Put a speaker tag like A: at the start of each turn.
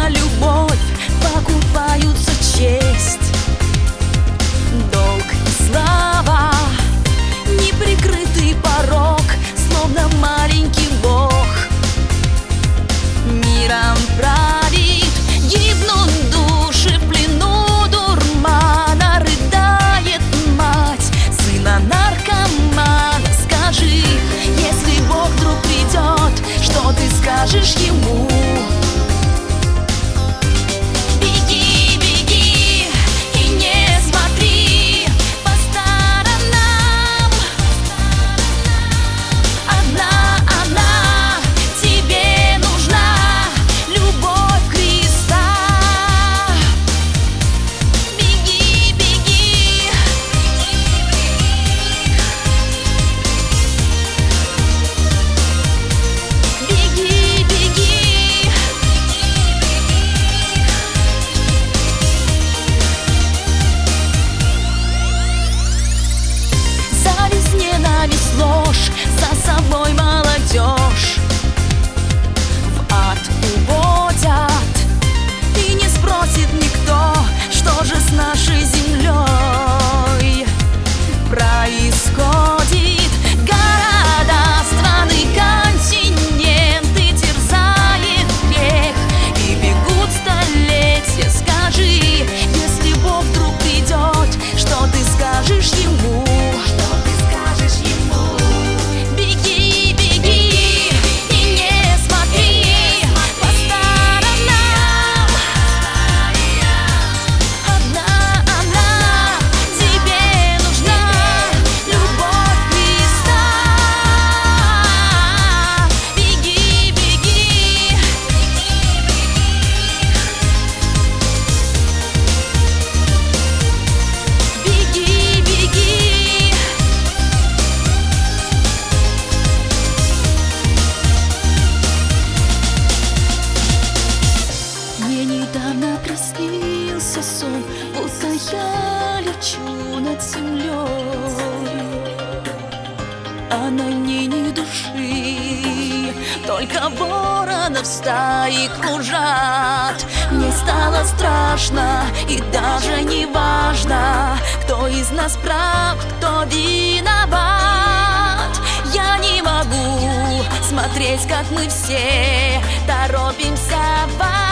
A: за любовь покупаются честь, долг и слава, неприкрытый порог, словно маленький бог миром правит. Гибнут души в плену дурмана, рыдает мать сына наркомана. Скажи, если Бог вдруг придет, что ты скажешь ему? Беги, беги и не смотри по сторонам. Одна она тебе нужна, любовь Христа. Беги, беги, беги, беги. Зависть, ненависть, ложь, за собой молодежь в ад уводят, и не спросит никто, что же с нашей землей происходит. Города, страны, континенты терзает грех, и бегут столетия. Скажи, если Бог вдруг придет, что ты скажешь ему? Что ты скажешь ему? Беги, беги и не смотри по сторонам. Одна она тебе нужна, любовь Христа. Беги, беги, беги, беги. Мне недавно приснился сон, будто я лечу над землей, а на ней ни души, только воронов стаи кружат. Мне стало страшно, и даже не важно, кто из нас прав, кто виноват. Я не могу смотреть, как мы все торопимся в ад.